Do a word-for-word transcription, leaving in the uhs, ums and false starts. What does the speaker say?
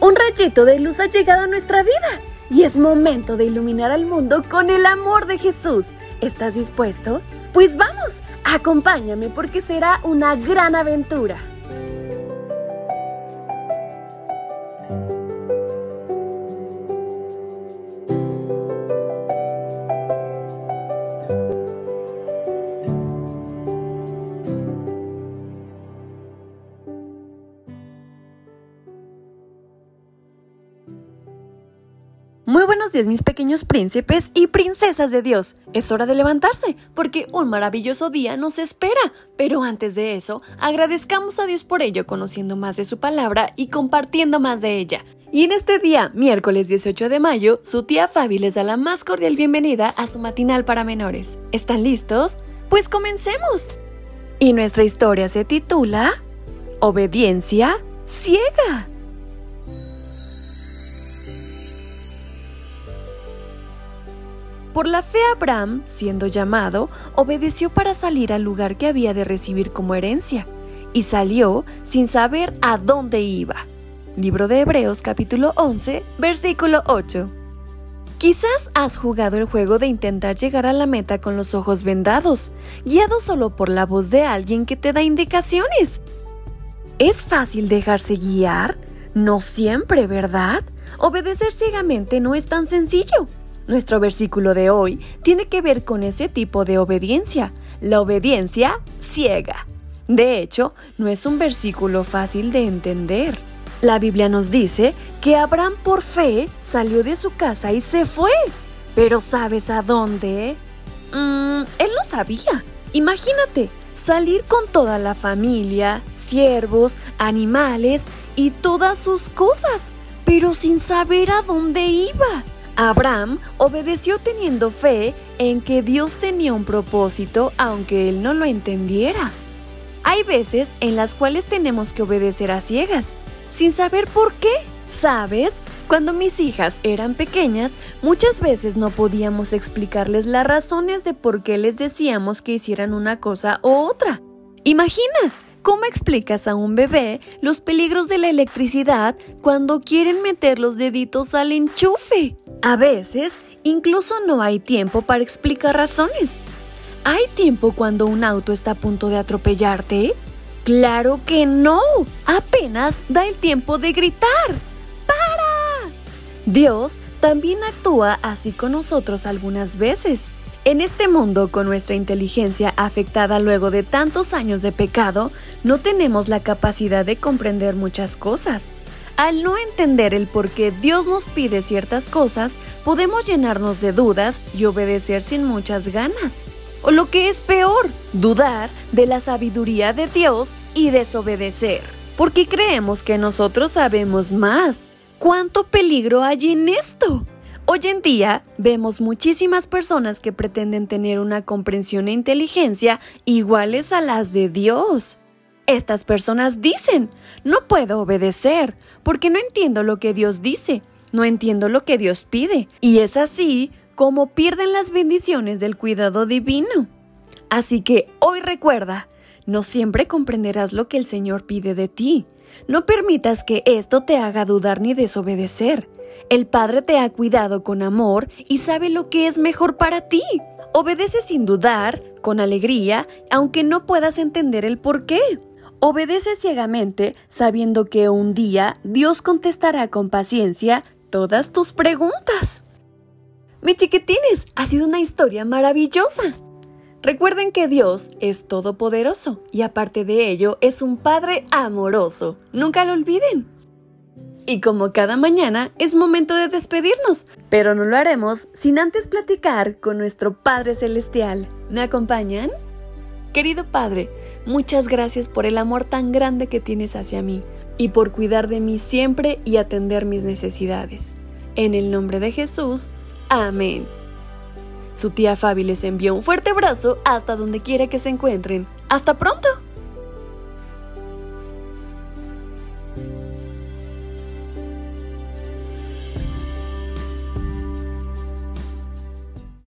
Un rayito de luz ha llegado a nuestra vida y es momento de iluminar al mundo con el amor de Jesús. ¿Estás dispuesto? Pues vamos, acompáñame porque será una gran aventura. Muy buenos días, mis pequeños príncipes y princesas de Dios. Es hora de levantarse, porque un maravilloso día nos espera. Pero antes de eso, agradezcamos a Dios por ello, conociendo más de su palabra y compartiendo más de ella. Y en este día, miércoles dieciocho de mayo, su tía Fabi les da la más cordial bienvenida a su matinal para menores. ¿Están listos? Pues comencemos. Y nuestra historia se titula Obediencia ciega. Por la fe Abraham, siendo llamado, obedeció para salir al lugar que había de recibir como herencia, y salió sin saber a dónde iba. Libro de Hebreos capítulo once, versículo ocho. Quizás has jugado el juego de intentar llegar a la meta con los ojos vendados, guiado solo por la voz de alguien que te da indicaciones. ¿Es fácil dejarse guiar? No siempre, ¿verdad? Obedecer ciegamente no es tan sencillo. Nuestro versículo de hoy tiene que ver con ese tipo de obediencia, la obediencia ciega. De hecho, no es un versículo fácil de entender. La Biblia nos dice que Abraham por fe salió de su casa y se fue. ¿Pero sabes a dónde? Mm, él no sabía. Imagínate, salir con toda la familia, siervos, animales y todas sus cosas, pero sin saber a dónde iba. Abraham obedeció teniendo fe en que Dios tenía un propósito, aunque él no lo entendiera. Hay veces en las cuales tenemos que obedecer a ciegas, sin saber por qué. ¿Sabes? Cuando mis hijas eran pequeñas, muchas veces no podíamos explicarles las razones de por qué les decíamos que hicieran una cosa u otra. Imagina, ¿cómo explicas a un bebé los peligros de la electricidad cuando quieren meter los deditos al enchufe? A veces, incluso no hay tiempo para explicar razones. ¿Hay tiempo cuando un auto está a punto de atropellarte? ¡Claro que no! Apenas da el tiempo de gritar. ¡Para! Dios también actúa así con nosotros algunas veces. En este mundo, con nuestra inteligencia afectada luego de tantos años de pecado, no tenemos la capacidad de comprender muchas cosas. Al no entender el por qué Dios nos pide ciertas cosas, podemos llenarnos de dudas y obedecer sin muchas ganas. O lo que es peor, dudar de la sabiduría de Dios y desobedecer, porque creemos que nosotros sabemos más. ¿Cuánto peligro hay en esto? Hoy en día vemos muchísimas personas que pretenden tener una comprensión e inteligencia iguales a las de Dios. Estas personas dicen, no puedo obedecer, porque no entiendo lo que Dios dice, no entiendo lo que Dios pide, y es así como pierden las bendiciones del cuidado divino. Así que hoy recuerda, no siempre comprenderás lo que el Señor pide de ti. No permitas que esto te haga dudar ni desobedecer. El Padre te ha cuidado con amor y sabe lo que es mejor para ti. Obedece sin dudar, con alegría, aunque no puedas entender el por qué. Obedece ciegamente, sabiendo que un día Dios contestará con paciencia todas tus preguntas. Mis chiquitines, ha sido una historia maravillosa. Recuerden que Dios es todopoderoso y aparte de ello es un Padre amoroso. Nunca lo olviden. Y como cada mañana es momento de despedirnos, pero no lo haremos sin antes platicar con nuestro Padre Celestial. ¿Me acompañan? Querido Padre, muchas gracias por el amor tan grande que tienes hacia mí y por cuidar de mí siempre y atender mis necesidades. En el nombre de Jesús, amén. Su tía Fabi les envió un fuerte abrazo hasta donde quiera que se encuentren. ¡Hasta pronto!